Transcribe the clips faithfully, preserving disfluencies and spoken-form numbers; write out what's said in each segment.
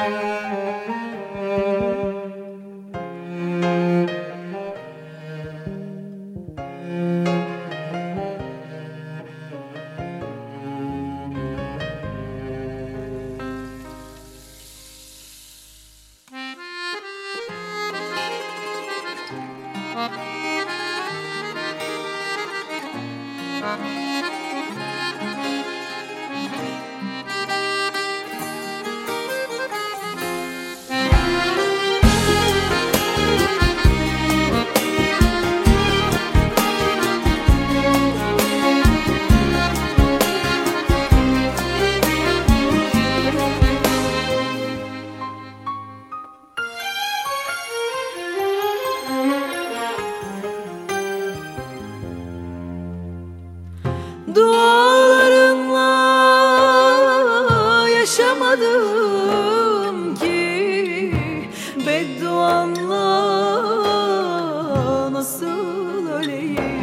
Dualarınla yaşamadım ki, bedduanla nasıl öleyim?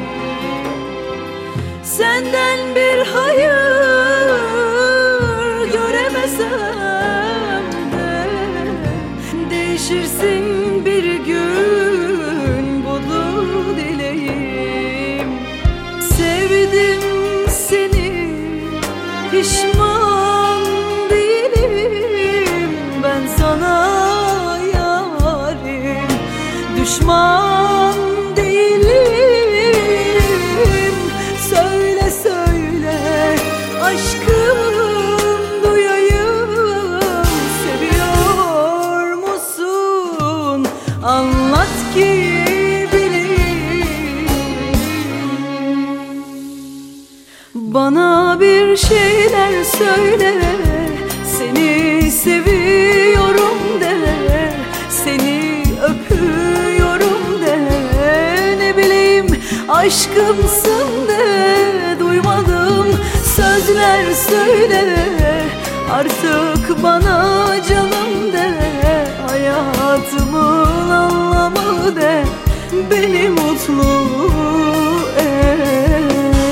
Senden bir hayır göremesem de, değişirsin bir gün, budur dileğim. Sevdim seni, pişman değilim. Ben sana yarim, düşman değilim. Söyle söyle aşkım duyayım, seviyor musun? Anlat ki bana bir şeyler söyle, seni seviyorum de, seni öpüyorum de, ne bileyim aşkımsın de. Duymadım sözler söyle, artık bana canım de, hayatımın anlamı de, beni mutlu et.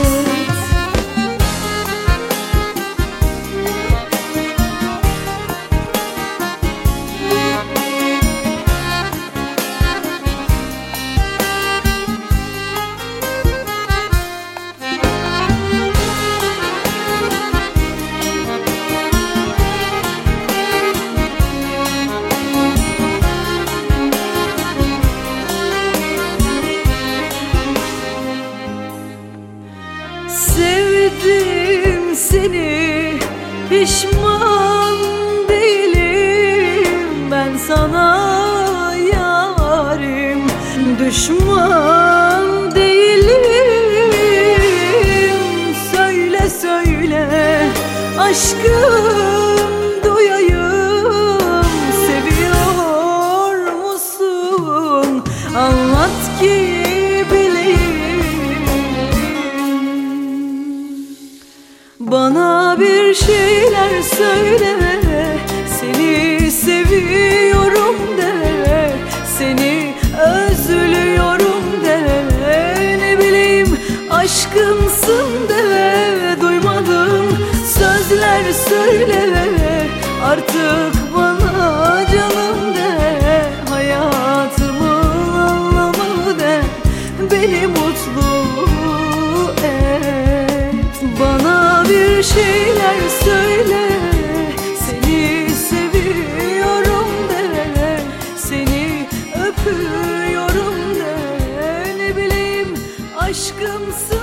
Sevdim seni, pişman değilim. Ben sana yarim, düşman değilim. Söyle söyle aşkım duyayım, seviyor musun? Anlat ki bana bir şeyler söyle, seni seviyorum de, seni özlüyorum de, ne bileyim aşkımsın de. Duymadım sözler söyle, artık bana canım de, hayatımın anlamı de, beni mutlu et. Bana bir şeyler söyle, seni seviyorum de, seni öpüyorum de, ne bileyim aşkımsın